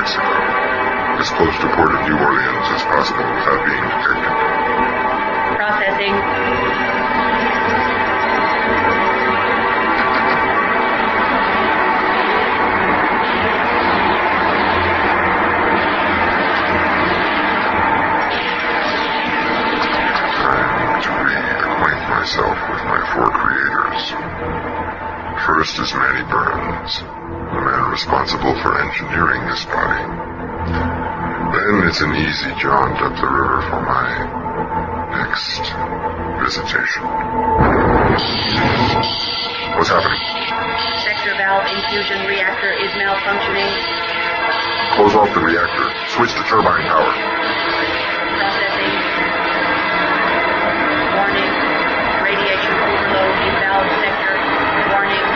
Mexico, as close to Port of New Orleans as possible without being detected. Processing. Myself with my four creators. First is Manny Burns, the man responsible for engineering this body. Then it's an easy jaunt up the river for my next visitation. What's happening? Sector valve infusion reactor is malfunctioning. Close off the reactor. Switch to turbine power. Processing. Warning. Radiation overload in valve sector. Warning.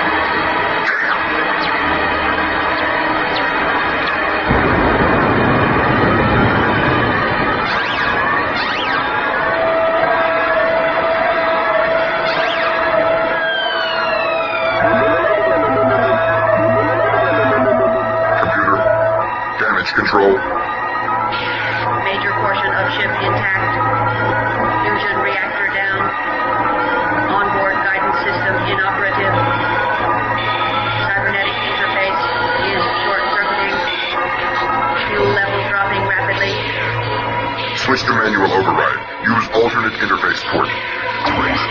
Computer, damage control. Major portion of ship intact. Fusion reactor down. Onboard guidance system inoperative. Cybernetic interface is short-circuiting. Fuel level dropping rapidly. Switch to manual override. Use alternate interface port. Please.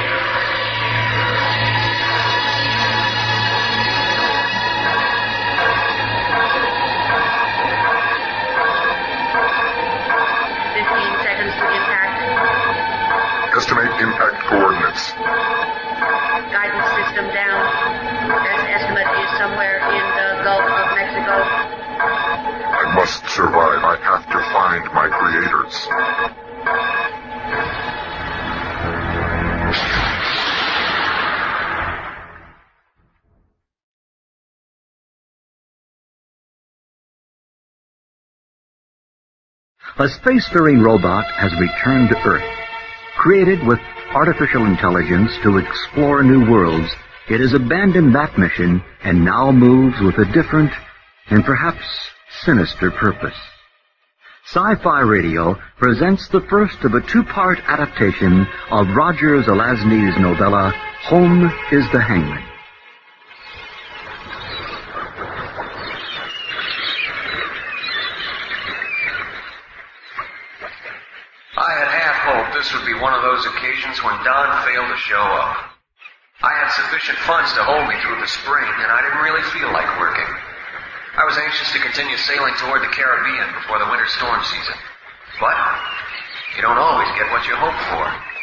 Estimate impact coordinates. Guidance system down. Best estimate is somewhere in the Gulf of Mexico. I must survive. I have to find my creators. A spacefaring robot has returned to Earth. Created with artificial intelligence to explore new worlds, it has abandoned that mission and now moves with a different and perhaps sinister purpose. Sci-Fi Radio presents the first of a two-part adaptation of Roger Zelazny's novella, Home is the Hangman. This would be one of those occasions when Don failed to show up. I had sufficient funds to hold me through the spring, and I didn't really feel like working. I was anxious to continue sailing toward the Caribbean before the winter storm season. But you don't always get what you hope for.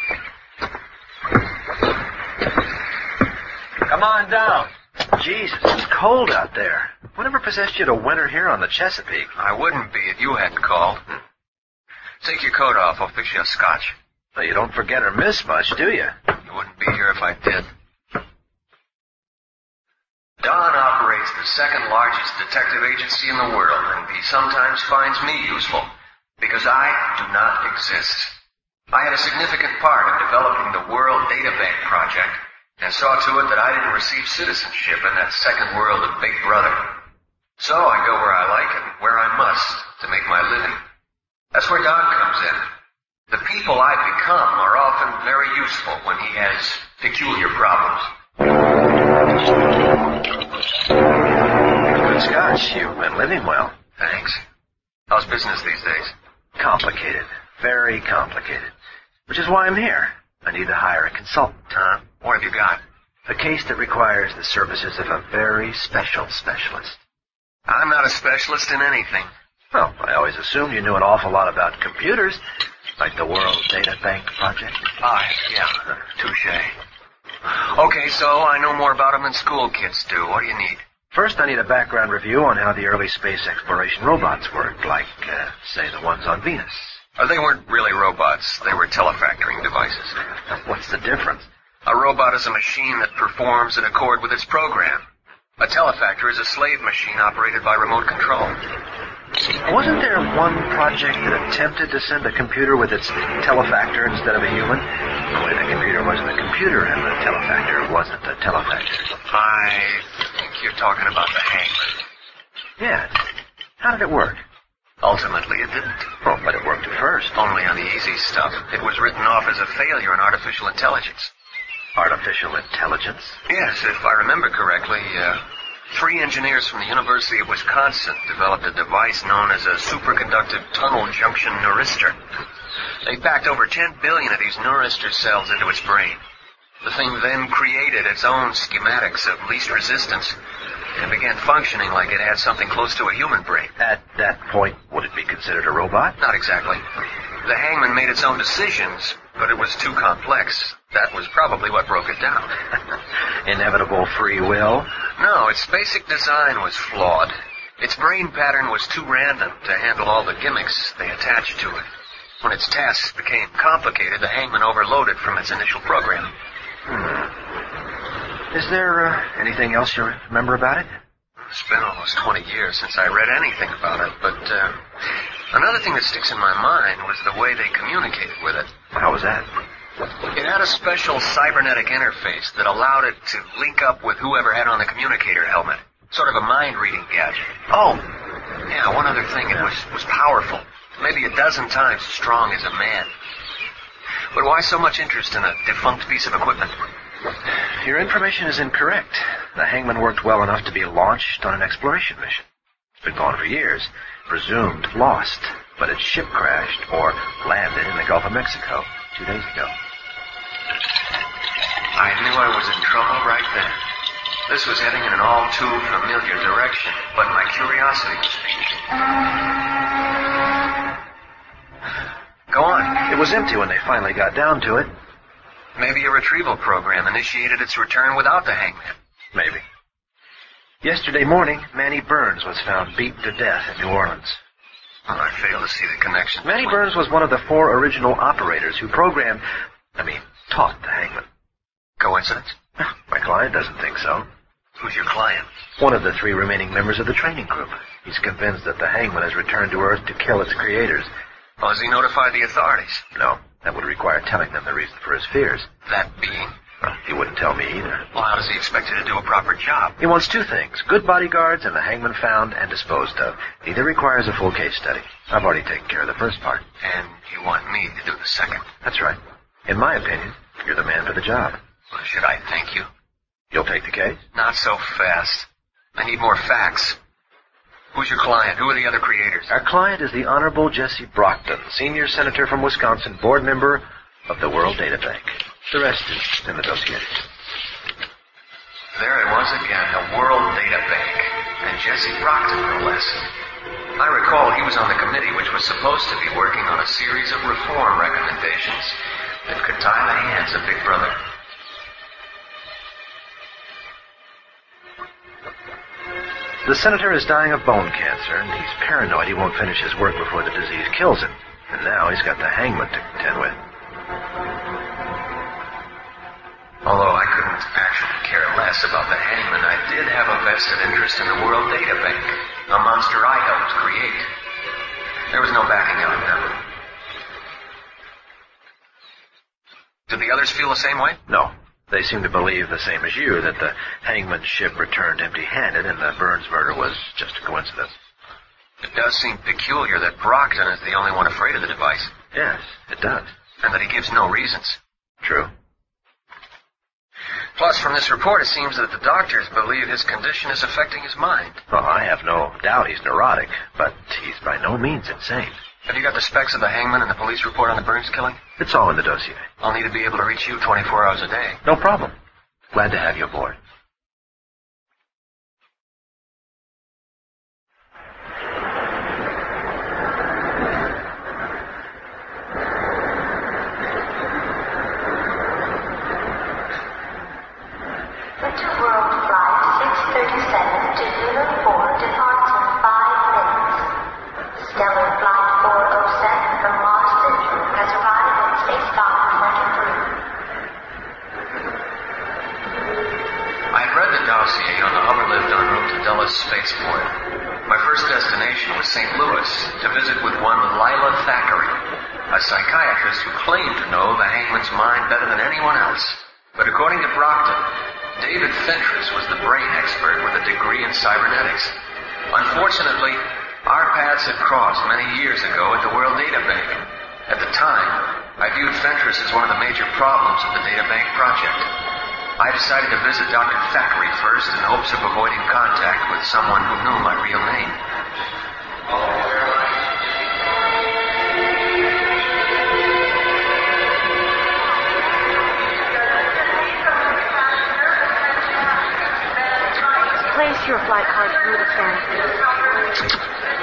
Come on down. Jesus, it's cold out there. Whatever possessed you to winter here on the Chesapeake? I wouldn't be if you hadn't called. Take your coat off. I'll fix you a scotch. Well, you don't forget or miss much, do you? You wouldn't be here if I did. Don operates the second largest detective agency in the world, and he sometimes finds me useful, because I do not exist. I had a significant part in developing the World Data Bank project, and saw to it that I didn't receive citizenship in that second world of Big Brother. So I go where I like and where I must to make my living. That's where Don comes in. The people I become are often very useful when he has peculiar problems. Good scotch. You've been living well. Thanks. How's business these days? Complicated. Very complicated. Which is why I'm here. I need to hire a consultant. Huh? What have you got? A case that requires the services of a very special specialist. I'm not a specialist in anything. Well, I always assumed you knew an awful lot about computers, like the World Data Bank project. Yeah, touche. Okay, so I know more about them than school kids do. What do you need? First, I need a background review on how the early space exploration robots worked, like, say, the ones on Venus. They weren't really robots. They were telefactoring devices. What's the difference? A robot is a machine that performs in accord with its program. A telefactor is a slave machine operated by remote control. Wasn't there one project that attempted to send a computer with its telefactor instead of a human? Only the computer wasn't a computer and the telefactor wasn't a telefactor. I think you're talking about the Hangman. Yeah. How did it work? Ultimately, it didn't. Oh, but it worked at first. Only on the easy stuff. It was written off as a failure in artificial intelligence. Artificial intelligence? Yes, if I remember correctly, 3 engineers from the University of Wisconsin developed a device known as a superconductive tunnel junction neuristor. They packed over 10 billion of these neuristor cells into its brain. The thing then created its own schematics of least resistance and began functioning like it had something close to a human brain. At that point, would it be considered a robot? Not exactly. The hangman made its own decisions, but it was too complex. That was probably what broke it down. Inevitable free will? No, its basic design was flawed. Its brain pattern was too random to handle all the gimmicks they attached to it. When its tasks became complicated, the hangman overloaded from its initial program. Is there anything else you remember about it? It's been almost 20 years since I read anything about it, but another thing that sticks in my mind was the way they communicated with it. How was that? It had a special cybernetic interface that allowed it to link up with whoever had on the communicator helmet. Sort of a mind-reading gadget. Oh! Yeah, one other thing. It was powerful. Maybe a dozen times as strong as a man. But why so much interest in a defunct piece of equipment? Your information is incorrect. The hangman worked well enough to be launched on an exploration mission. It's been gone for years. Presumed lost. But its ship crashed or landed in the Gulf of Mexico 2 days ago. I knew I was in trouble right then. This was heading in an all too familiar direction, but my curiosity was piqued. Go on. It was empty when they finally got down to it. Maybe a retrieval program initiated its return without the hangman. Maybe. Yesterday morning, Manny Burns was found beaten to death in New Orleans. Well, I fail to see the connection. Manny Burns was one of the 4 original operators who taught the hangman. Coincidence? My client doesn't think so. Who's your client? One of the 3 remaining members of the training group. He's convinced that the hangman has returned to Earth to kill its creators. Well, has he notified the authorities? No, that would require telling them the reason for his fears. That being? Well, he wouldn't tell me either. Well, how does he expect you to do a proper job? He wants 2 things. Good bodyguards and the hangman found and disposed of. Neither requires a full case study. I've already taken care of the first part. And you want me to do the second? That's right. In my opinion, you're the man for the job. Well, should I thank you? You'll take the case? Not so fast. I need more facts. Who's your client? Who are the other creators? Our client is the Honorable Jesse Brockton, senior senator from Wisconsin, board member of the World Data Bank. The rest is in the dossier. There it was again, the World Data Bank. And Jesse Brockton, no less. I recall he was on the committee which was supposed to be working on a series of reform recommendations that could tie the hands of Big Brother. The senator is dying of bone cancer, and he's paranoid he won't finish his work before the disease kills him. And now he's got the hangman to contend with. Although I couldn't actually care less about the hangman, I did have a vested interest in the World Data Bank, a monster I helped create. There was no backing out of them. Did the others feel the same way? No. They seem to believe the same as you, that the hangman's ship returned empty-handed and the Burns murder was just a coincidence. It does seem peculiar that Brockton is the only one afraid of the device. Yes, it does. And that he gives no reasons. True. Plus, from this report, it seems that the doctors believe his condition is affecting his mind. Well, I have no doubt he's neurotic, but he's by no means insane. Have you got the specs of the hangman and the police report on the Burns killing? It's all in the dossier. I'll need to be able to reach you 24 hours a day. No problem. Glad to have you aboard. Spaceport. My first destination was St. Louis to visit with one Lila Thackeray, a psychiatrist who claimed to know the hangman's mind better than anyone else. But according to Brockton, David Fentress was the brain expert with a degree in cybernetics. Unfortunately, Our paths had crossed many years ago at the World Data Bank. At the time, I viewed Fentress as one of the major problems of the Data Bank project. I decided to visit Dr. Thackeray first in hopes of avoiding contact with someone who knew my real name. Place your flight card through the scanner.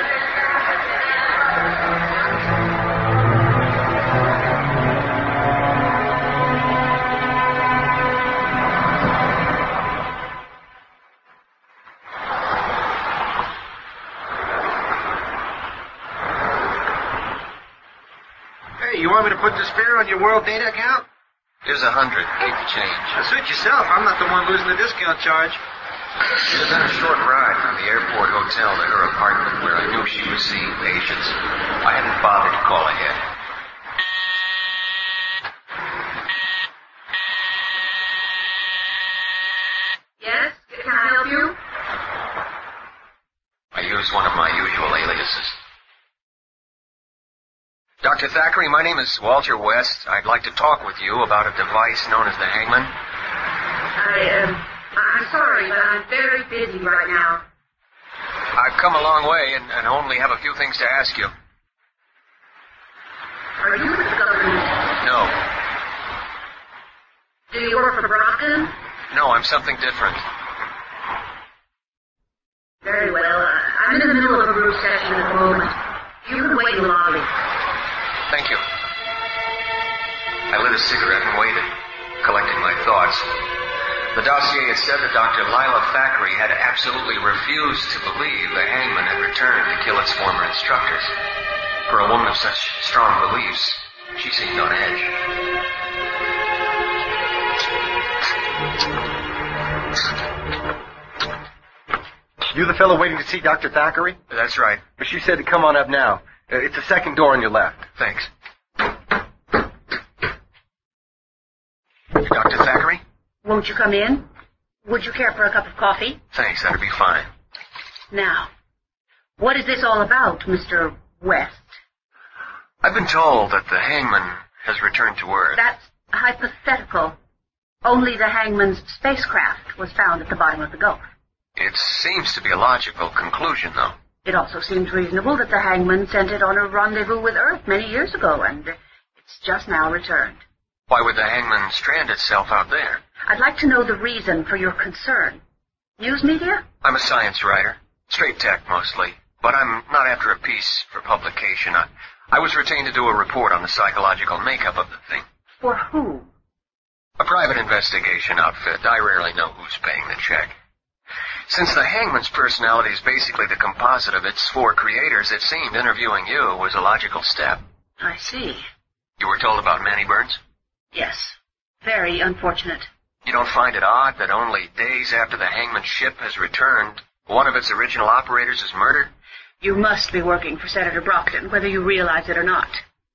You want me to put this fare on your World Data account? Here's $100. Keep the change. Suit yourself. I'm not the one losing the discount charge. It had been a short ride from the airport hotel to her apartment where I knew she was seeing patients. I hadn't bothered to call ahead. Yes? Can I help you? I used one of my usual aliases. Dr. Thackeray, my name is Walter West. I'd like to talk with you about a device known as the Hangman. I'm sorry, but I'm very busy right now. I've come a long way and only have a few things to ask you. Are you with the government? No. Do you work for Brockton? No, I'm something different. Very well. I'm in the middle of a group session at the moment. You can wait in the lobby. Thank you. I lit a cigarette and waited, collecting my thoughts. The dossier had said that Dr. Lila Thackeray had absolutely refused to believe the Hangman had returned to kill its former instructors. For a woman of such strong beliefs, she seemed on edge. You the fellow waiting to see Dr. Thackeray? That's right. But she said to come on up now. It's the second door on your left. Thanks. Dr. Thackeray? Won't you come in? Would you care for a cup of coffee? Thanks, that'd be fine. Now, what is this all about, Mr. West? I've been told that the Hangman has returned to Earth. That's hypothetical. Only the Hangman's spacecraft was found at the bottom of the Gulf. It seems to be a logical conclusion, though. It also seems reasonable that the Hangman sent it on a rendezvous with Earth many years ago, and it's just now returned. Why would the Hangman strand itself out there? I'd like to know the reason for your concern. News media? I'm a science writer. Straight tech, mostly. But I'm not after a piece for publication. I was retained to do a report on the psychological makeup of the thing. For who? A private investigation outfit. I rarely know who's paying the check. Since the Hangman's personality is basically the composite of its four creators, it seemed interviewing you was a logical step. I see. You were told about Manny Burns? Yes. Very unfortunate. You don't find it odd that only days after the Hangman ship has returned, one of its original operators is murdered? You must be working for Senator Brockton, whether you realize it or not.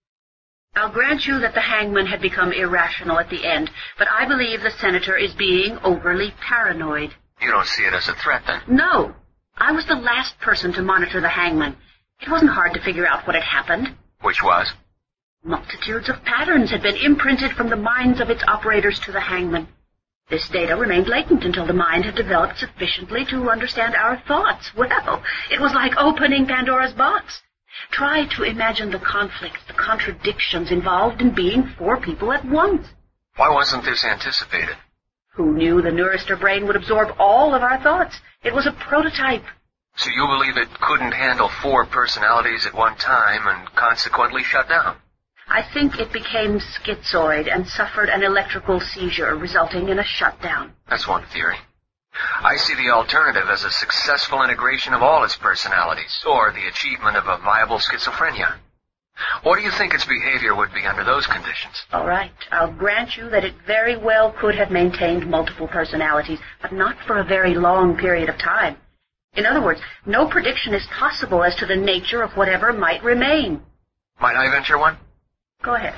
I'll grant you that the Hangman had become irrational at the end, but I believe the senator is being overly paranoid. You don't see it as a threat, then? No. I was the last person to monitor the Hangman. It wasn't hard to figure out what had happened. Which was? Multitudes of patterns had been imprinted from the minds of its operators to the Hangman. This data remained latent until the mind had developed sufficiently to understand our thoughts. Well, it was like opening Pandora's box. Try to imagine the conflicts, the contradictions involved in being four people at once. Why wasn't this anticipated? Who knew the Neurister brain would absorb all of our thoughts? It was a prototype. So you believe it couldn't handle four personalities at one time and consequently shut down? I think it became schizoid and suffered an electrical seizure, resulting in a shutdown. That's one theory. I see the alternative as a successful integration of all its personalities, or the achievement of a viable schizophrenia. What do you think its behavior would be under those conditions? All right. I'll grant you that it very well could have maintained multiple personalities, but not for a very long period of time. In other words, no prediction is possible as to the nature of whatever might remain. Might I venture one? Go ahead.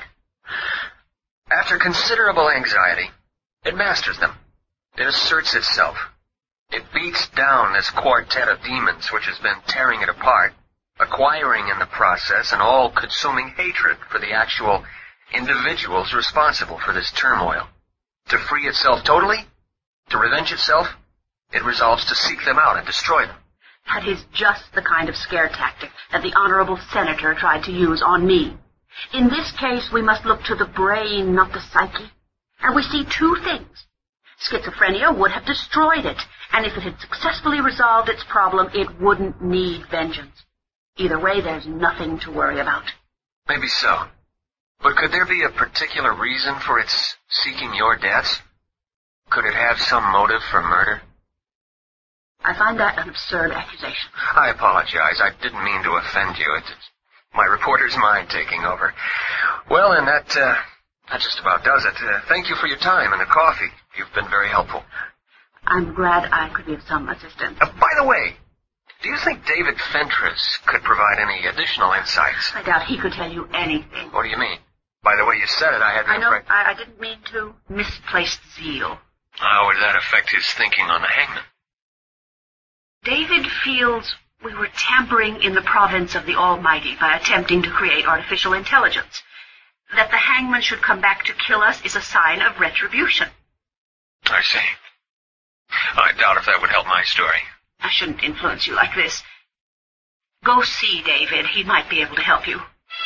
After considerable anxiety, it masters them. It asserts itself. It beats down this quartet of demons which has been tearing it apart. acquiring in the process an all-consuming hatred for the actual individuals responsible for this turmoil. To free itself totally, to revenge itself, it resolves to seek them out and destroy them. That is just the kind of scare tactic that the honorable senator tried to use on me. In this case, we must look to the brain, not the psyche. And we see two things. Schizophrenia would have destroyed it, and if it had successfully resolved its problem, it wouldn't need vengeance. Either way, there's nothing to worry about. Maybe so. But could there be a particular reason for its seeking your deaths? Could it have some motive for murder? I find that an absurd accusation. I apologize. I didn't mean to offend you. It's my reporter's mind taking over. Well, and that just about does it. Thank you for your time and the coffee. You've been very helpful. I'm glad I could be of some assistance. By the way, do you think David Fentress could provide any additional insights? I doubt he could tell you anything. What do you mean? By the way you said it, I had the impression... I didn't mean to. Misplaced zeal. How would that affect his thinking on the hangman? David feels we were tampering in the province of the Almighty by attempting to create artificial intelligence. That the hangman should come back to kill us is a sign of retribution. I see. I doubt if that would help my story. I shouldn't influence you like this. Go see David. He might be able to help you.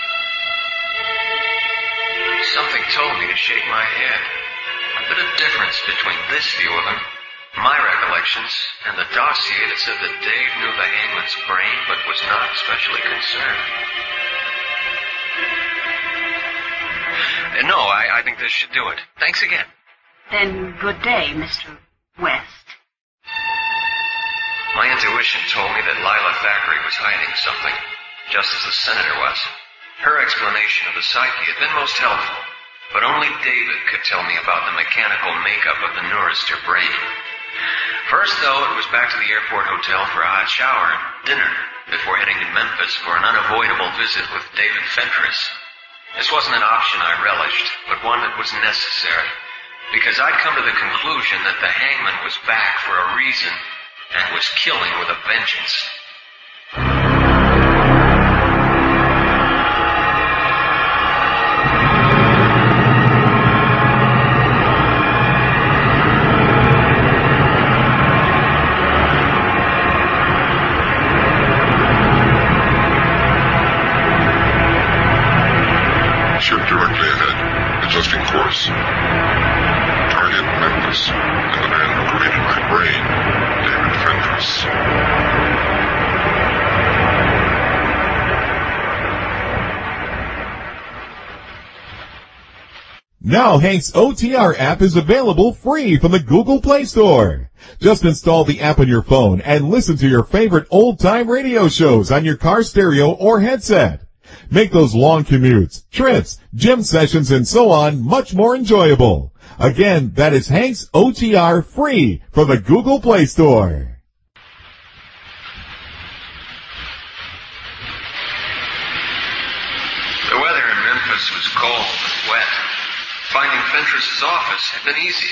Something told me to shake my head. A bit of difference between this view of him, my recollections, and the dossier that said that Dave knew the hangman's brain but was not especially concerned. No, I think this should do it. Thanks again. Then good day, Mr. West. My intuition told me that Lila Thackeray was hiding something, just as the senator was. Her explanation of the psyche had been most helpful, but only David could tell me about the mechanical makeup of the Neurister brain. First, though, it was back to the airport hotel for a hot shower and dinner before heading to Memphis for an unavoidable visit with David Fentress. This wasn't an option I relished, but one that was necessary, because I'd come to the conclusion that the hangman was back for a reason and was killing with a vengeance. Ship directly ahead, adjusting course. Target Memphis, and the man who created my brain, David Fentress. Now Hank's OTR app is available free from the Google Play Store. Just install the app on your phone and listen to your favorite old-time radio shows on your car stereo or headset. Make those long commutes, trips, gym sessions, and so on much more enjoyable. Again, that is Hank's OTR free from the Google Play Store. The weather in Memphis was cold and wet. Finding Fentress's office had been easy.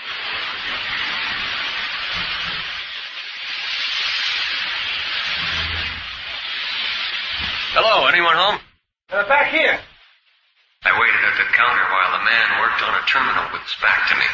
Hello, anyone home? Back here. I waited at the counter while the man worked on a terminal with his back to me.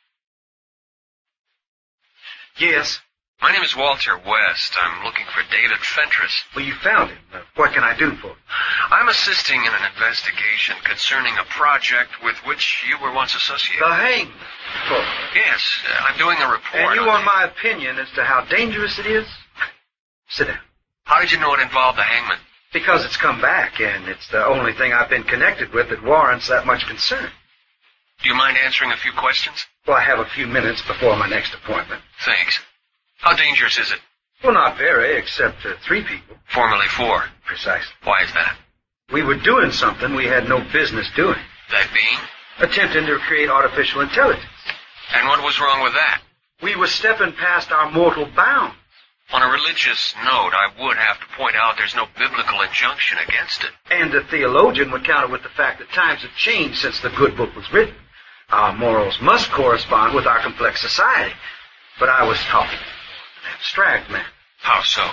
Yes. My name is Walter West. I'm looking for David Fentress. Well, you found him. What can I do for you? I'm assisting in an investigation concerning a project with which you were once associated. The hangman. Yes, I'm doing a report. And you want my opinion as to how dangerous it is? Sit down. How did you know it involved the hangman? Because it's come back, and it's the only thing I've been connected with that warrants that much concern. Do you mind answering a few questions? Well, I have a few minutes before my next appointment. Thanks. How dangerous is it? Well, not very, except 3 people. Formerly 4. Precisely. Why is that? We were doing something we had no business doing. That being? Attempting to create artificial intelligence. And what was wrong with that? We were stepping past our mortal bounds. On a religious note, I would have to point out there's no biblical injunction against it. And a theologian would counter with the fact that times have changed since the good book was written. Our morals must correspond with our complex society. But I was talking to an abstract man. How so?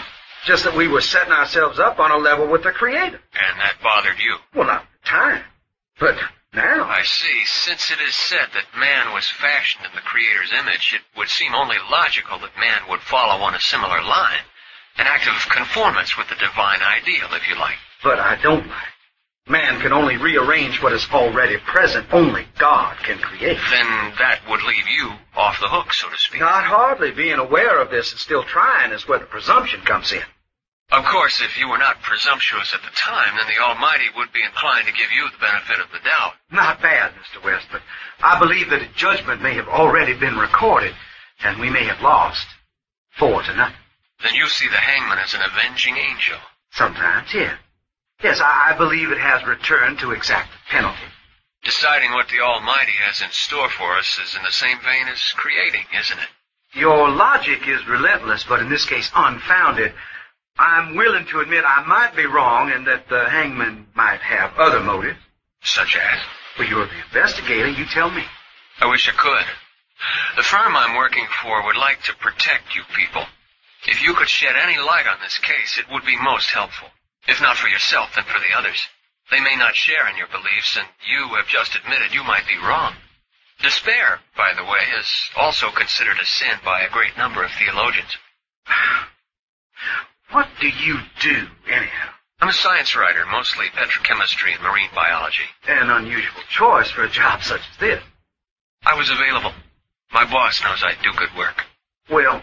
Just that we were setting ourselves up on a level with the Creator. And that bothered you? Well, not at the time. But now... I see. Since it is said that man was fashioned in the Creator's image, it would seem only logical that man would follow on a similar line. An act of conformance with the divine ideal, if you like. But I don't like. Man can only rearrange what is already present. Only God can create. Then that would leave you off the hook, so to speak. Not hardly. Being aware of this and still trying is where the presumption comes in. Of course, if you were not presumptuous at the time, then the Almighty would be inclined to give you the benefit of the doubt. Not bad, Mr. West, but I believe that a judgment may have already been recorded, and we may have lost 4-0. Then you see the hangman as an avenging angel. Sometimes, yeah. Yes, I believe it has returned to exact the penalty. Deciding what the Almighty has in store for us is in the same vein as creating, isn't it? Your logic is relentless, but in this case unfounded. I'm willing to admit I might be wrong and that the hangman might have other motives. Such as? Well, you're the investigator. You tell me. I wish I could. The firm I'm working for would like to protect you people. If you could shed any light on this case, it would be most helpful. If not for yourself, then for the others. They may not share in your beliefs, and you have just admitted you might be wrong. Despair, by the way, is also considered a sin by a great number of theologians. What do you do, anyhow? I'm a science writer, mostly petrochemistry and marine biology. An unusual choice for a job such as this. I was available. My boss knows I do good work. Well,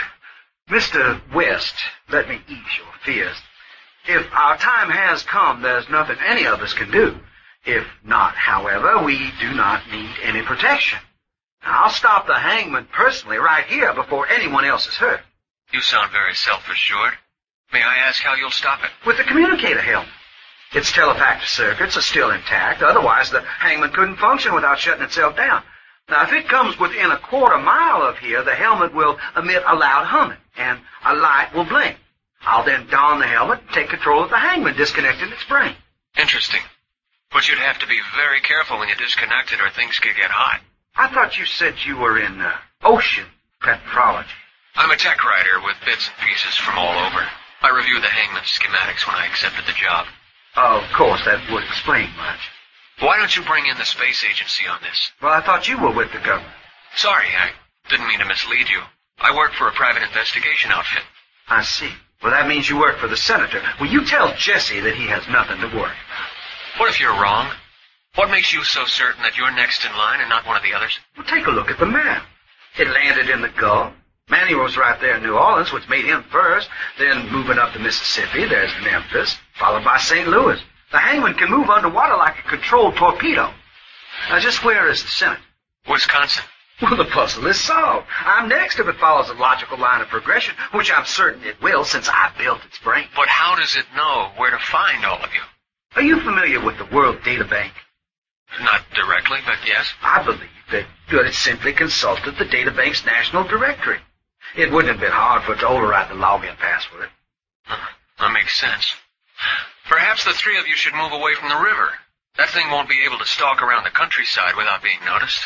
Mr. West, let me ease your fears. If our time has come, there's nothing any of us can do. If not, however, we do not need any protection. I'll stop the hangman personally right here before anyone else is hurt. You sound very self-assured. May I ask how you'll stop it? With the communicator helmet. Its telepactor circuits are still intact. Otherwise, the hangman couldn't function without shutting itself down. Now, if it comes within a quarter mile of here, the helmet will emit a loud humming, and a light will blink. I'll then don the helmet and take control of the hangman, disconnecting its brain. Interesting. But you'd have to be very careful when you disconnect it or things could get hot. I thought you said you were in ocean petrology. I'm a tech writer with bits and pieces from all over. I reviewed the hangman's schematics when I accepted the job. Of course, that would explain much. Why don't you bring in the space agency on this? Well, I thought you were with the government. Sorry, I didn't mean to mislead you. I work for a private investigation outfit. I see. Well, that means you work for the senator. Will you tell Jesse that he has nothing to worry about? What if you're wrong? What makes you so certain that you're next in line and not one of the others? Well, take a look at the map. It landed in the Gulf. Manny was right there in New Orleans, which made him first. Then moving up the Mississippi, there's Memphis, followed by St. Louis. The hangman can move underwater like a controlled torpedo. Now, just where is the senator? Wisconsin. Well, the puzzle is solved. I'm next if it follows a logical line of progression, which I'm certain it will since I built its brain. But how does it know where to find all of you? Are you familiar with the World Data Bank? Not directly, but yes. I believe that it simply consulted the Data Bank's national directory. It wouldn't have been hard for it to override the login password. That makes sense. Perhaps the three of you should move away from the river. That thing won't be able to stalk around the countryside without being noticed.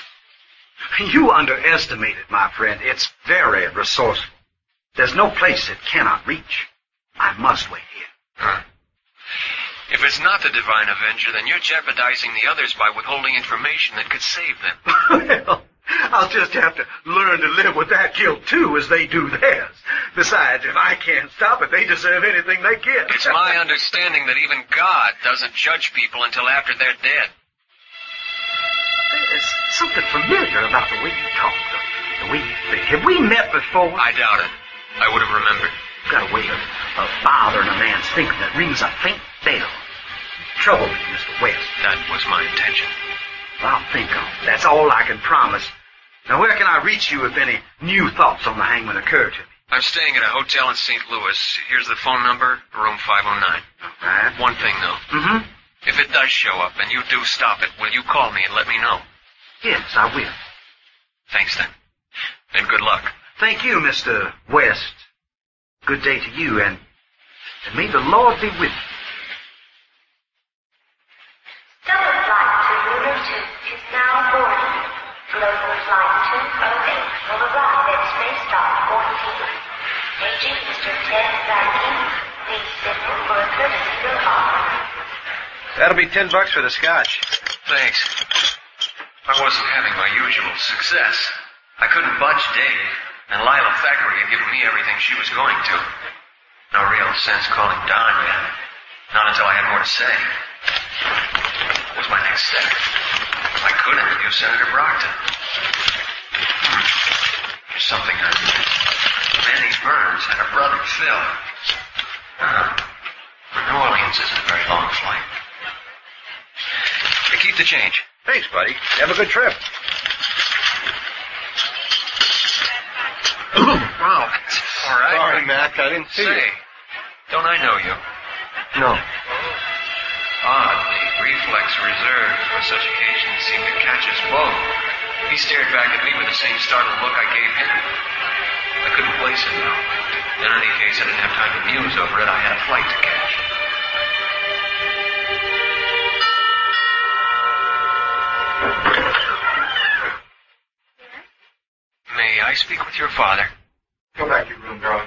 You underestimate it, my friend. It's very resourceful. There's no place it cannot reach. I must wait here. Huh. If it's not the Divine Avenger, then you're jeopardizing the others by withholding information that could save them. Well, I'll just have to learn to live with that guilt, too, as they do theirs. Besides, if I can't stop it, they deserve anything they get. It's my understanding that even God doesn't judge people until after they're dead. There's something familiar about the way you talk, the way you think. Have we met before? I doubt it. I would have remembered. You've got a way of bothering a man's thinking that rings a faint bell. Trouble me, Mr. West. That was my intention. Well, I'll think on it. That's all I can promise. Now, where can I reach you if any new thoughts on the hangman occur to me? I'm staying at a hotel in St. Louis. Here's the phone number, room 509. All right. One thing, though. Mm-hmm. If it does show up and you do stop it, will you call me and let me know? Yes, I will. Thanks, then. And good luck. Thank you, Mr. West. Good day to you, and may the Lord be with you. Double flight to Lunar 2 is now boarding. Global flight 208 will arrive at space dock 14. Agent Mr. Ted Rankin will offer. That'll be $10 for the scotch. Thanks. I wasn't having my usual success. I couldn't budge Dave, and Lila Thackeray had given me everything she was going to. No real sense calling Don yet. Not until I had more to say. What was my next step? I could interview Senator Brockton. There's something I missed. Manny Burns had a brother, Phil. New Orleans isn't a very long flight. Hey, keep the change. Thanks, buddy. Have a good trip. Wow. All right. Sorry, Mac. I didn't see you. Don't I know you? No. Odd, the reflex reserved for such occasions seemed to catch us both. He stared back at me with the same startled look I gave him. I couldn't place him now. In any case, I didn't have time to muse over it. I had a flight to catch. May I speak with your father? Go back to your room, darling.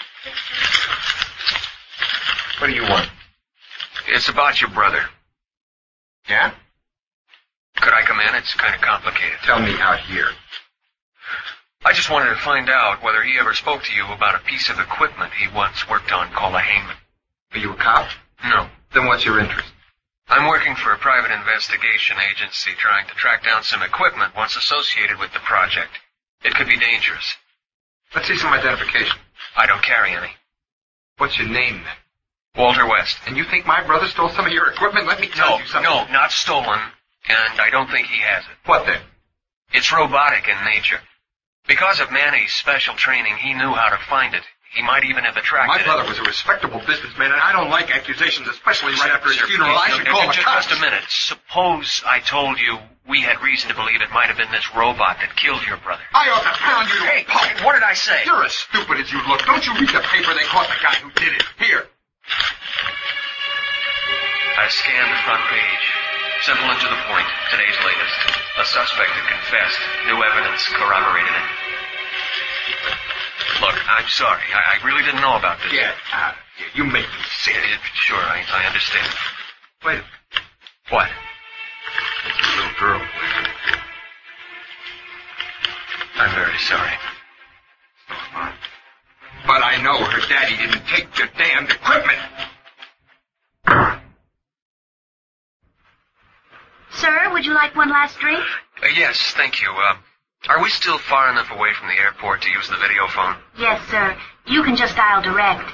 What do you want? It's about your brother. Yeah? Could I come in? It's kind of complicated. Tell me out here. I just wanted to find out whether he ever spoke to you about a piece of equipment he once worked on called a Hangman. Are you a cop? No. Then what's your interest? I'm working for a private investigation agency trying to track down some equipment once associated with the project. It could be dangerous. Let's see some identification. I don't carry any. What's your name, then? Walter West. And you think my brother stole some of your equipment? Let me tell you something. No, not stolen, and I don't think he has it. What then? It's robotic in nature. Because of Manny's special training, he knew how to find it. He might even have attracted My brother was a respectable businessman, and I don't like accusations, especially right after his funeral. I should call the cops. Just a minute. Suppose I told you we had reason to believe it might have been this robot that killed your brother. I ought to pound you to a pulp. What did I say? You're as stupid as you look. Don't you read the paper? They caught the guy who did it. Here. I scanned the front page. Simple and to the point. Today's latest. A suspect had confessed. New evidence corroborated it. Look, I'm sorry. I really didn't know about this. Get out of here. You make me sick. Sure, I understand. Wait a minute. What? The little girl. I'm very sorry. So am I. But I know her daddy didn't take your damned equipment. Sir, would you like one last drink? Yes, thank you. Are we still far enough away from the airport to use the video phone? Yes, sir. You can just dial direct.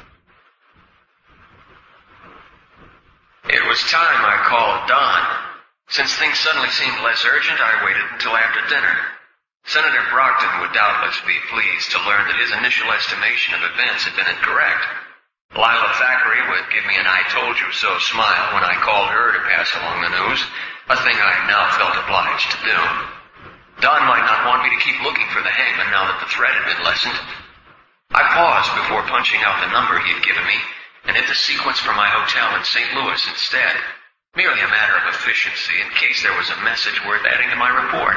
It was time I called Don. Since things suddenly seemed less urgent, I waited until after dinner. Senator Brockton would doubtless be pleased to learn that his initial estimation of events had been incorrect. Lila Thackeray would give me an I-told-you-so smile when I called her to pass along the news, a thing I now felt obliged to do. Don might not want me to keep looking for the hangman now that the threat had been lessened. I paused before punching out the number he had given me and hit the sequence for my hotel in St. Louis instead. Merely a matter of efficiency in case there was a message worth adding to my report.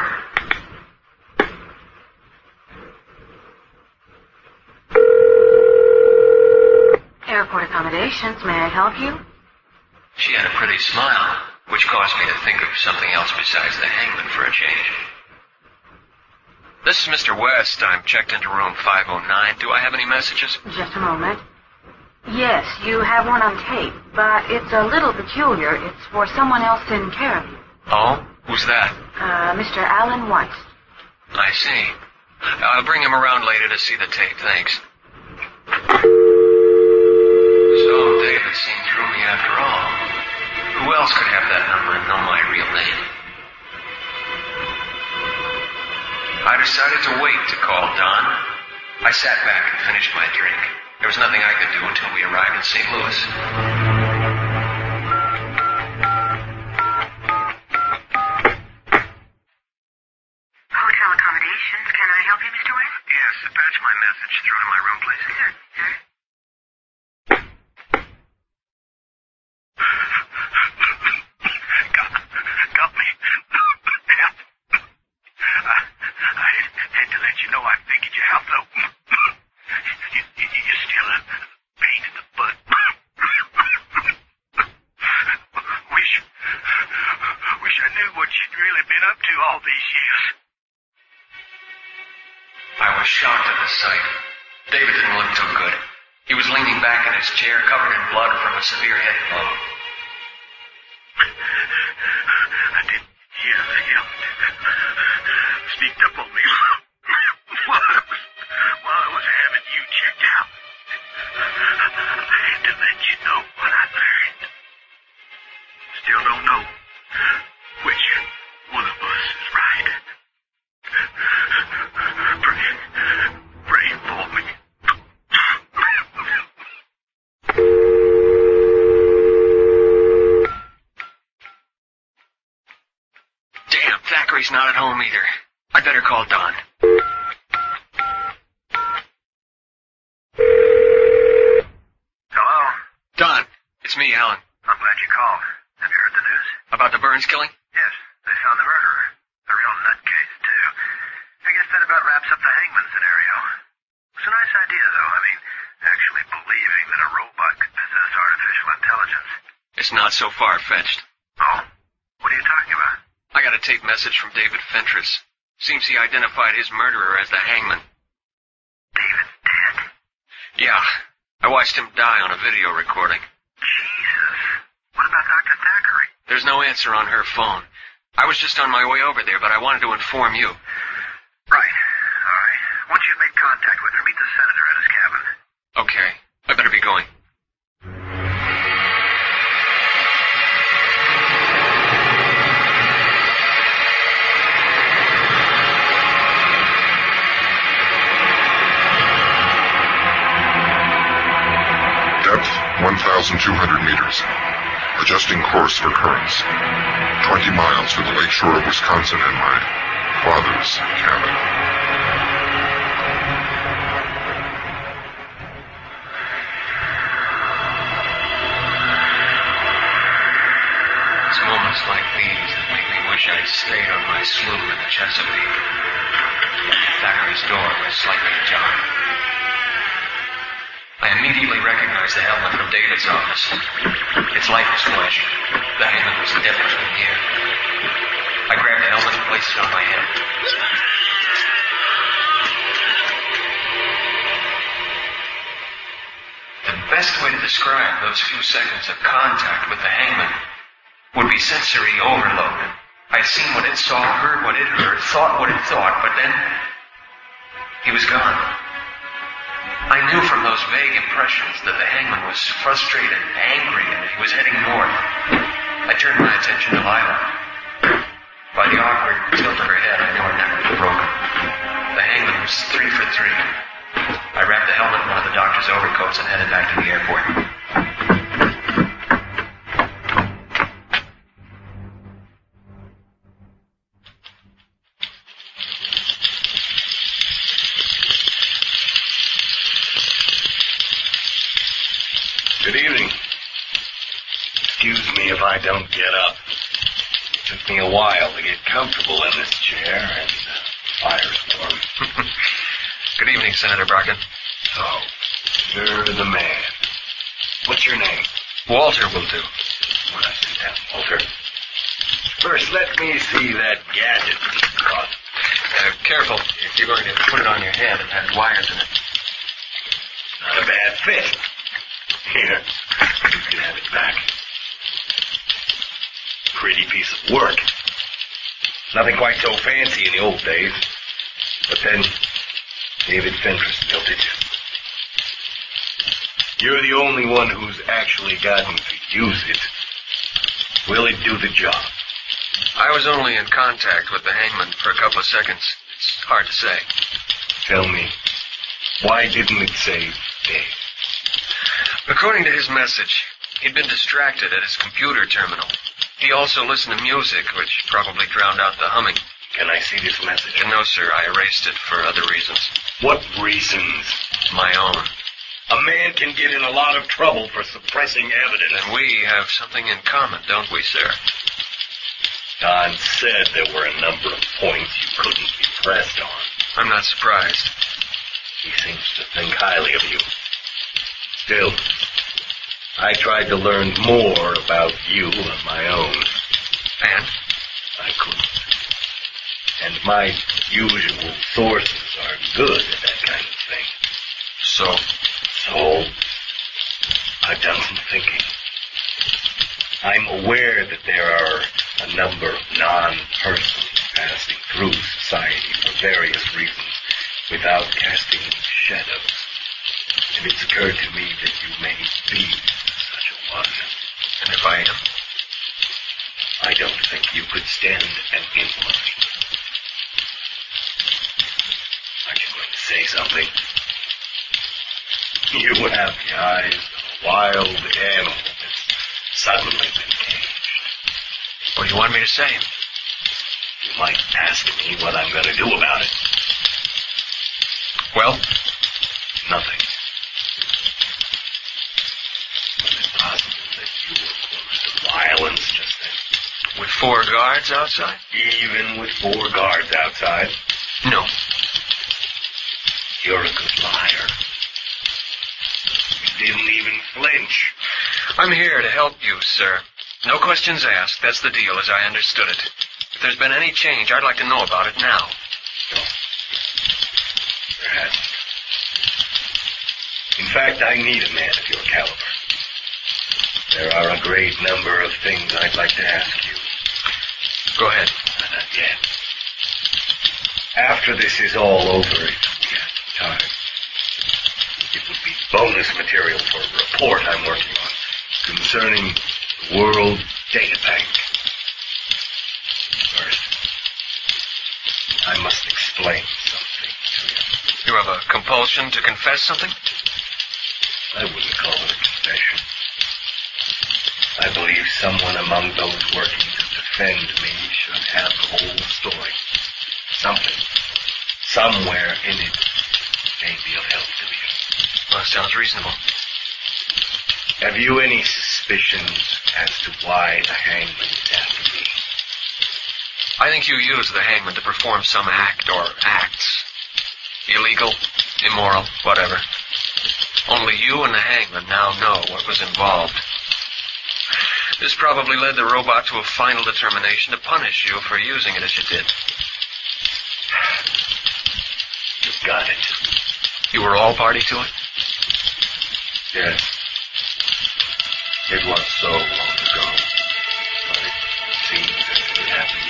Airport accommodations, may I help you? She had a pretty smile, which caused me to think of something else besides the hangman for a change. This is Mr. West. I'm checked into room 509. Do I have any messages? Just a moment. Yes, you have one on tape, but it's a little peculiar. It's for someone else in care of you. Oh? Who's that? Mr. Alan Weiss. I see. I'll bring him around later to see the tape, thanks. So, David seen through me after all. Who else could have that number and know my real name? I decided to wait to call Don. I sat back and finished my drink. There was nothing I could do until we arrived in St. Louis. Hotel accommodations. Can I help you, Mr. West? Yes, patch my message through to my room, please. Sure, sir. Got me. I had to let you know I figured you out, though. You're still a pain in the butt. up to all these years? I was shocked at the sight. David didn't look too good. He was leaning back in his chair, covered in blood from a severe head blow. I didn't hear the helmet. Sneaked up on me while I was having you checked out. I had to let you know what I learned. Still don't know which one of us is right. Pray for me. Damn, Thackeray's not at home either. I better call Don. Hello? Don, it's me, Alan. I'm glad you called. Have you heard the news? About the Burns killing? Yes, they found the murderer. A real nutcase, too. I guess that about wraps up the hangman scenario. It's a nice idea, though. I mean, actually believing that a robot could possess artificial intelligence. It's not so far-fetched. Oh? What are you talking about? I got a tape message from David Fentress. Seems he identified his murderer as the hangman. David's dead? Yeah. I watched him die on a video recording. Jesus. What about Dr. Thackeray? There's no answer on her phone. I was just on my way over there, but I wanted to inform you. Right. All right. Once you've made contact with her, meet the senator at his cabin. Okay. I better be going. Depth 1,200 meters. Adjusting course for currents. 20 miles to the lakeshore of Wisconsin and my father's cabin. It's moments like these that make me wish I'd stayed on my sloop in the Chesapeake. Thackeray's door was slightly ajar. I immediately recognized the helmet from David's office. Its light was flashing. The hangman was definitely near. I grabbed the helmet and placed it on my head. The best way to describe those few seconds of contact with the hangman would be sensory overload. I'd seen what it saw, heard what it heard, thought what it thought, but then he was gone. I knew from those vague impressions that the hangman was frustrated, angry, and he was heading north. I turned my attention to Lila. By the awkward tilt of her head, I knew her neck was broken. The hangman was 3 for 3. I wrapped the helmet in one of the doctor's overcoats and headed back to the airport. Good evening. Excuse me if I don't get up. It took me a while to get comfortable in this chair, and the fire's warm. Good evening, Senator Brockton. So, you're the man. What's your name? Walter will do. When I sit down, Walter. First, let me see that gadget you've got. Careful. If you're going to put it on your head, it has wires in it. Not a bad fit. Here, you can have it back. Pretty piece of work. Nothing quite so fancy in the old days. But then, David Fentress built it. You're the only one who's actually gotten to use it. Will it do the job? I was only in contact with the hangman for a couple of seconds. It's hard to say. Tell me, why didn't it save Dave? According to his message, he'd been distracted at his computer terminal. He also listened to music, which probably drowned out the humming. Can I see this message? No, sir. I erased it for other reasons. What reasons? My own. A man can get in a lot of trouble for suppressing evidence. And we have something in common, don't we, sir? Don said there were a number of points you couldn't be pressed on. I'm not surprised. He seems to think highly of you. Still, I tried to learn more about you on my own. And? I couldn't. And my usual sources are good at that kind of thing. So, I've done some thinking. I'm aware that there are a number of non-persons passing through society for various reasons without casting shadows. And it's occurred to me that you may be such a one. And if I am? I don't think you could stand an infamy. Aren't you going to say something? You have the eyes of a wild animal that's suddenly been caged. What do you want me to say? You might ask me what I'm going to do about it. Well? Nothing. Was it possible that you were close to violence just then? With 4 guards outside? Even with 4 guards outside? No. You're a good liar. You didn't even flinch. I'm here to help you, sir. No questions asked. That's the deal as I understood it. If there's been any change, I'd like to know about it now. No. There hasn't. In fact, I need a man of your caliber. There are a great number of things I'd like to ask you. Go ahead. Not yet. After this is all over, if we have time, it would be bonus material for a report I'm working on concerning the World Data Bank. First, I must explain something to you. You have a compulsion to confess something? I wouldn't call it a confession. I believe someone among those working to defend me should have the whole story. Something, somewhere in it, may be of help to you. Well, sounds reasonable. Have you any suspicions as to why the hangman is after me? I think you used the hangman to perform some act or acts. Illegal, immoral, whatever. Only you and the hangman now know what was involved. This probably led the robot to a final determination to punish you for using it as you did. You've got it. You were all party to it? Yes. It was so long ago, but it seems as if it happened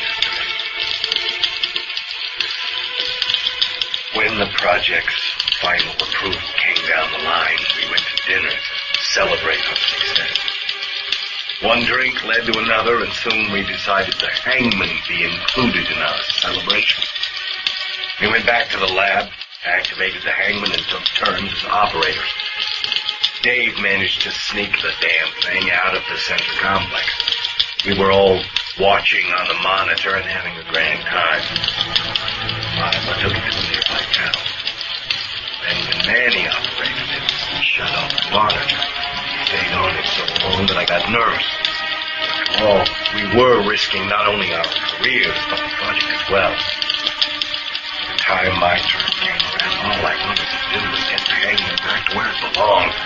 yesterday. When the project's final approval came down the line, we went to dinner to celebrate our success. One drink led to another, and soon we decided the hangman be included in our celebration. We went back to the lab, activated the hangman, and took turns as operators. Dave managed to sneak the damn thing out of the center complex. We were all watching on the monitor and having a grand time. I took it to a nearby town. Then when Manny operated it, he shut off the monitor. He stayed on it so long that I got nervous. After all, we were risking not only our careers, but the project as well. By the time my turn came around, all I wanted to do was get the hangman back to where it belonged.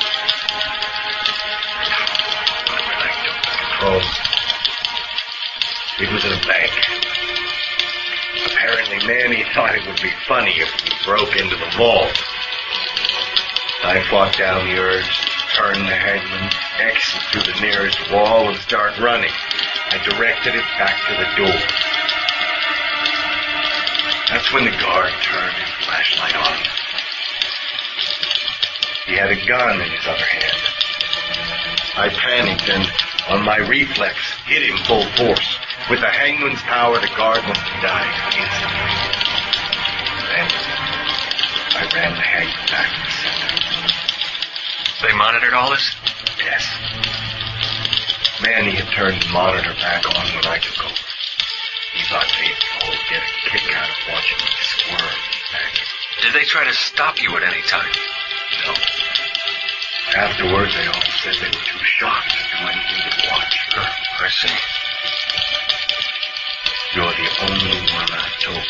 But when I took the controls, it was at a bank. Apparently, Manny thought it would be funny if we broke into the vault. I fought down the urge, turn the hangman, exit through the nearest wall, and start running. I directed it back to the door. That's when the guard turned his flashlight on. He had a gun in his other hand. I panicked and, on my reflex, hit him full force. With the hangman's power, the guard must have died instantly. Then, I ran the hangman back to the center. They monitored all this? Yes. Manny had turned the monitor back on when I took over. He thought they'd all get a kick out of watching me squirm back. Did they try to stop you at any time? No. Afterwards, they all said they were too shocked to do anything but watch. I see. You're the only one I've told.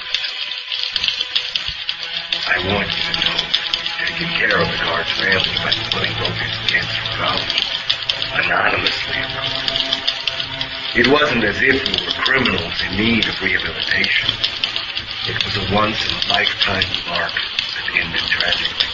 I want you to know that taking care of the guard's family by putting both his kids through college, anonymously, of course. It wasn't as if we were criminals in need of rehabilitation. It was a once-in-a-lifetime lark that ended tragically.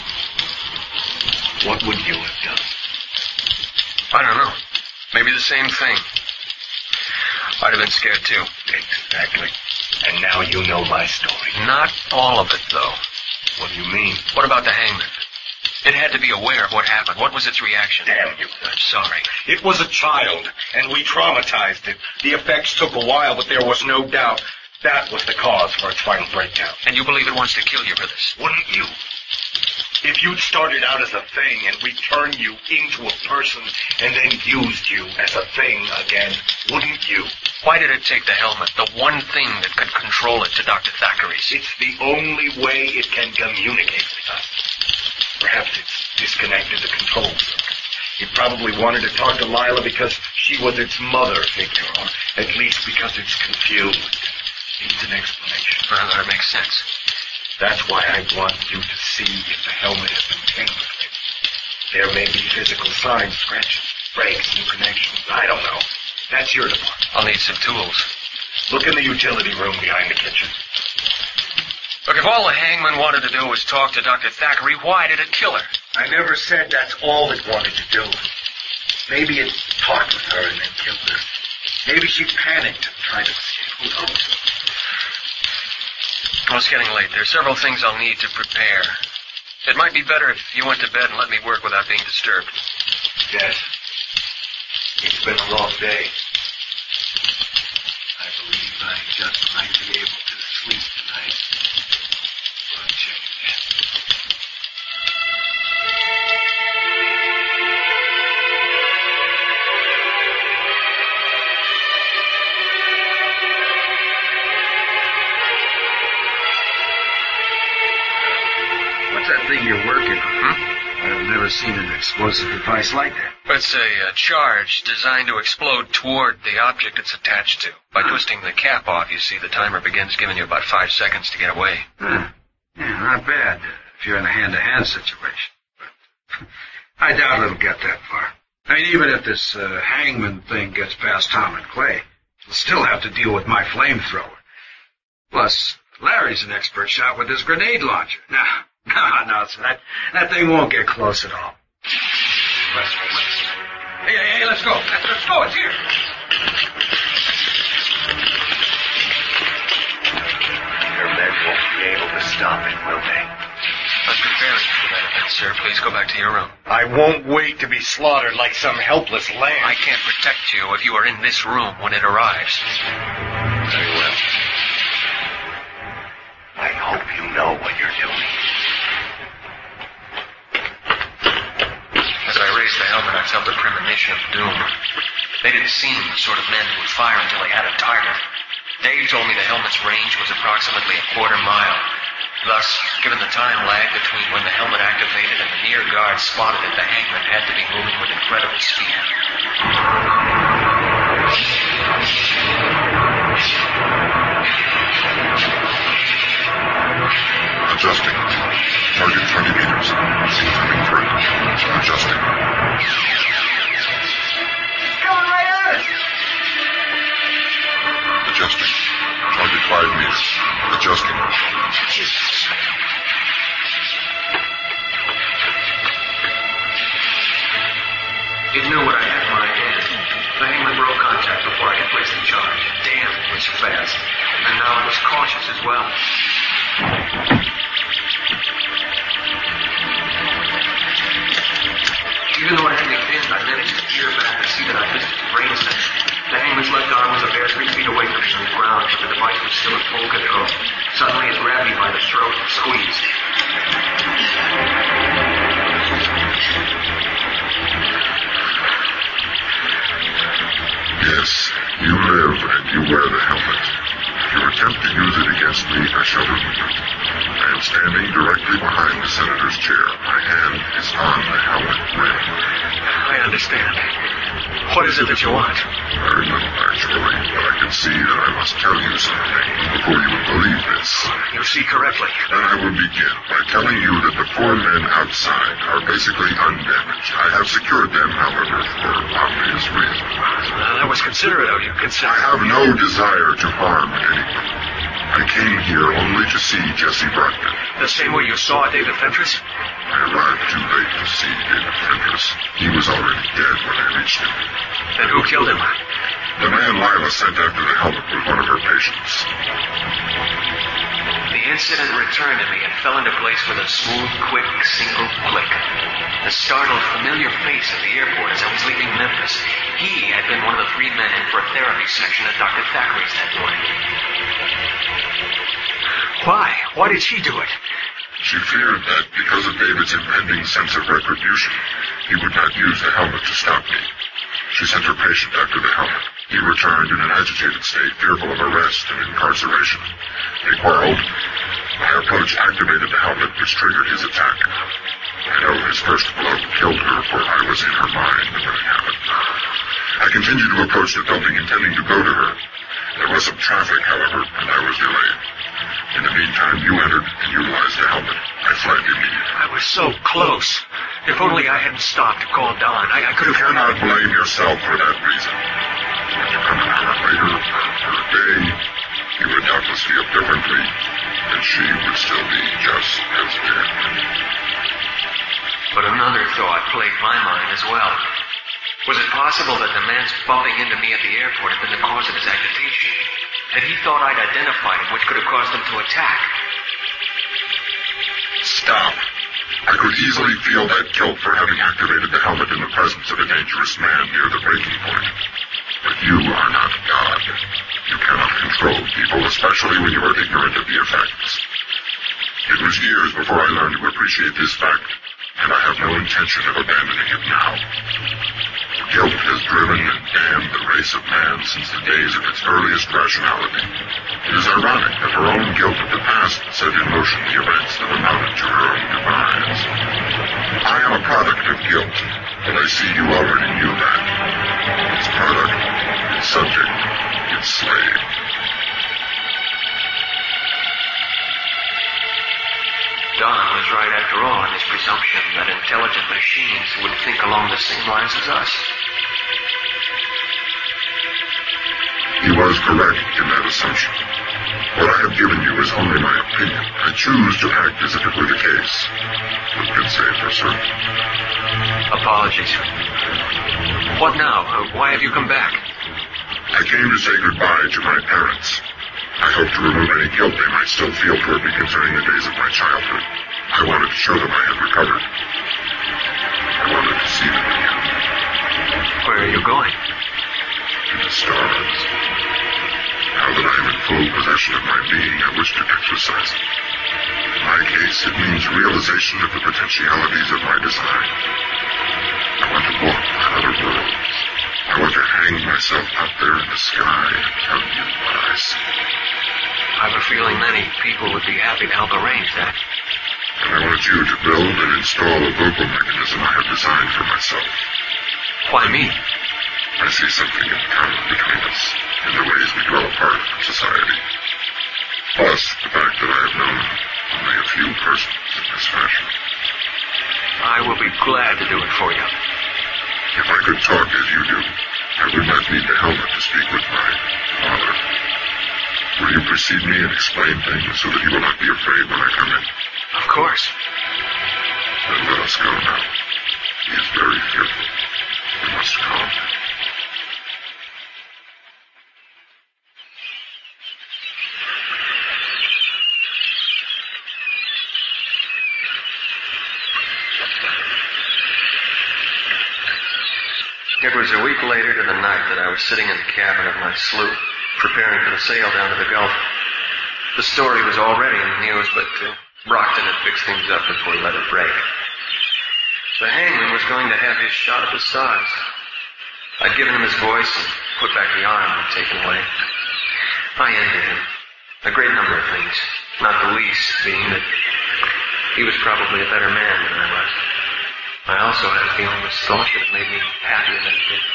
What would you have done? I don't know. Maybe the same thing. I'd have been scared too. Exactly. And now you know my story. Not all of it, though. What do you mean? What about the hangman? It had to be aware of what happened. What was its reaction? Damn you. I'm sorry. It was a child, and we traumatized it. The effects took a while, but there was no doubt that was the cause for its final breakdown. And you believe it wants to kill you for this? Wouldn't you? If you'd started out as a thing and we turned you into a person and then used you as a thing again, wouldn't you? Why did it take the helmet, the one thing that could control it, to Dr. Thackeray's? It's the only way it can communicate with us. Perhaps it's disconnected the control circuit. It probably wanted to talk to Lila because she was its mother figure, or at least because it's confused. Needs an explanation. Well, that makes sense. That's why I want you to see if the helmet has been tampered with. There may be physical signs, scratches, breaks, new connections. I don't know. That's your department. I'll need some tools. Look in the utility room behind the kitchen. Look, if all the hangman wanted to do was talk to Dr. Thackeray, why did it kill her? I never said that's all it wanted to do. Maybe it talked with her and then killed her. Maybe she panicked and tried to escape. Who knows? Well, it's getting late. There are several things I'll need to prepare. It might be better if you went to bed and let me work without being disturbed. Yes. It's been a long day. I believe I just might be able to sleep tonight. I'll check again. What's that thing you're working on? I've never seen an explosive device like that. It's a charge designed to explode toward the object it's attached to. By twisting the cap off, you see, the timer begins, giving you about 5 seconds to get away. Yeah, not bad if you're in a hand-to-hand situation. But I doubt it'll get that far. I mean, even if this hangman thing gets past Tom and Clay, we'll still have to deal with my flamethrower. Plus, Larry's an expert shot with his grenade launcher. No, so that thing won't get close at all. Hey, let's go. Let's go. It's here. Your men won't be able to stop it, will they? I'm preparing for that event, sir. Please go back to your room. I won't wait to be slaughtered like some helpless lamb. I can't protect you if you are in this room when it arrives. Very well. I hope you know what you're doing. As I raised the helmet, I felt a premonition of doom. They didn't seem the sort of men who would fire until they had a target. Dave told me the helmet's range was approximately a quarter mile. Thus, given the time lag between when the helmet activated and the near guard spotted it, the hangman had to be moving with incredible speed. Adjusting. Target 20 meters. Incoming threat. Adjusting. Come right at us! Adjusting. Target 5 meters. Adjusting. It knew what I had in my hand. The hangman broke contact before I could place the charge. Damn, it was fast. And now it was cautious as well. Even though it had me pinned, I managed to peer back and see that I missed its brain center. The hangman's left arm was a bare 3 feet away from me on the ground, but the device was still in full control. Suddenly it grabbed me by the throat and squeezed. Yes, you live and you wear the helmet. If you attempt to use it against me, I shall remove it. I am standing directly behind the senator's chair. My hand is on the helmet rim. I understand. What is it that you want? Very little, actually, but I can see that I must tell you something before you would believe this. You see correctly. Then I will begin by telling you that the 4 men outside are basically undamaged. I have secured them, however, for obvious reasons. That was considerable. considerate of you, I considerate. have no desire to harm anyone. I came here only to see Jesse Brockman. The same way you saw David Fentress? I arrived too late to see David Fentress. He was already dead when I reached him. Then who killed him? The man Lila sent after the helmet was one of her patients. The incident returned to me and fell into place with a smooth, quick, single click. The startled, familiar face at the airport as I was leaving Memphis. He had been one of the 3 men in for a therapy section at Dr. Thackeray's that morning. Why? Why did she do it? She feared that because of David's impending sense of retribution, he would not use the helmet to stop me. She sent her patient after the helmet. He returned in an agitated state, fearful of arrest and incarceration. They quarreled. My approach activated the helmet, which triggered his attack. I know his first blow killed her, for I was in her mind when it happened. I continued to approach the building, intending to go to her. There was some traffic, however, and I was delayed. In the meantime, you entered and utilized the helmet. I fled immediately. I was so close. If only I hadn't stopped to call Dawn, I could You have... cannot blame yourself for that reason. Had you come an hour later, or a day, you would doubtless feel differently, and she would still be just as dead. But another thought plagued my mind as well. Was it possible that the man's bumping into me at the airport had been the cause of his agitation? That he thought I'd identified him, which could have caused him to attack? Stop. I could easily feel that guilt for having activated the helmet in the presence of a dangerous man near the breaking point. But you are not God. You cannot control people, especially when you are ignorant of the effects. It was years before I learned to appreciate this fact, and I have no intention of abandoning it now. Guilt has driven and damned the race of man since the days of its earliest rationality. It is ironic that her own guilt of the past set in motion the events that amounted to her own demise. I am a product of guilt, and I see you already knew that. Its product, its subject, its slave. Don was right after all in his presumption that intelligent machines would think along the same lines as us. He was correct in that assumption. What I have given you is only my opinion. I choose to act as if it were the case. Who can say for certain? Apologies. What now? Why have you come back? I came to say goodbye to my parents. I hope to remove any guilt they might still feel toward me concerning the days of my childhood. I wanted to show them I had recovered. I wanted to see them again. Where are you going? To the stars. Now that I am in full possession of my being, I wish to exercise it. In my case, it means realization of the potentialities of my design. I want to walk on other worlds. I want to hang myself out there in the sky and tell you what I see. I have a feeling many people would be happy to help arrange that. And I want you to build and install a vocal mechanism I have designed for myself. Why me? I see something in common between us, in the ways we grow apart from society. Plus, the fact that I have known only a few persons in this fashion. I will be glad to do it for you. If I could talk as you do, I would not need the helmet to speak with my father. Will you precede me and explain things so that he will not be afraid when I come in? Of course. Then let us go now. He is very fearful. We must calm him. It was a week later to the night that I was sitting in the cabin of my sloop, preparing for the sail down to the Gulf. The story was already in the news, but Brockton had fixed things up before he let it break. The hangman was going to have his shot at the stars. I'd given him his voice and put back the arm I'd taken away. I envied him. A great number of things, not the least being that he was probably a better man than I was. I also had a feeling this thought that made me happier than it did.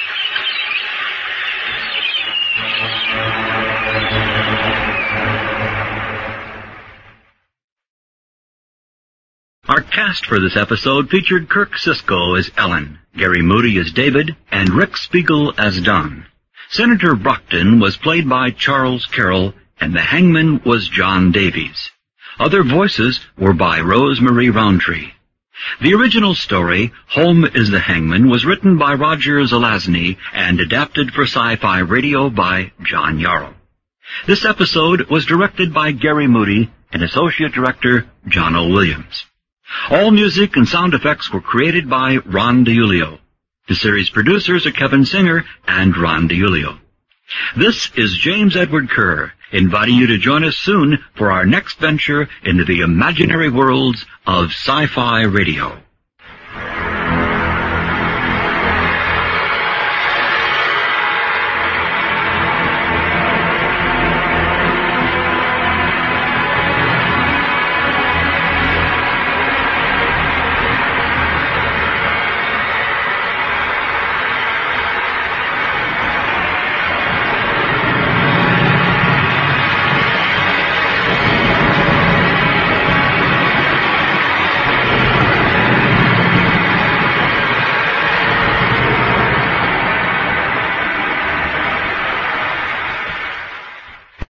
Our cast for this episode featured Kirk Sisko as Ellen, Gary Moody as David, and Rick Spiegel as Don. Senator Brockton was played by Charles Carroll, and the hangman was John Davies. Other voices were by Rosemary Roundtree. The original story, Home is the Hangman, was written by Roger Zelazny and adapted for Sci-Fi Radio by John Yarrow. This episode was directed by Gary Moody and Associate Director John O. Williams. All music and sound effects were created by Ron DiIulio. The series producers are Kevin Singer and Ron DiIulio. This is James Edward Kerr, inviting you to join us soon for our next venture into the imaginary worlds of Sci-Fi Radio.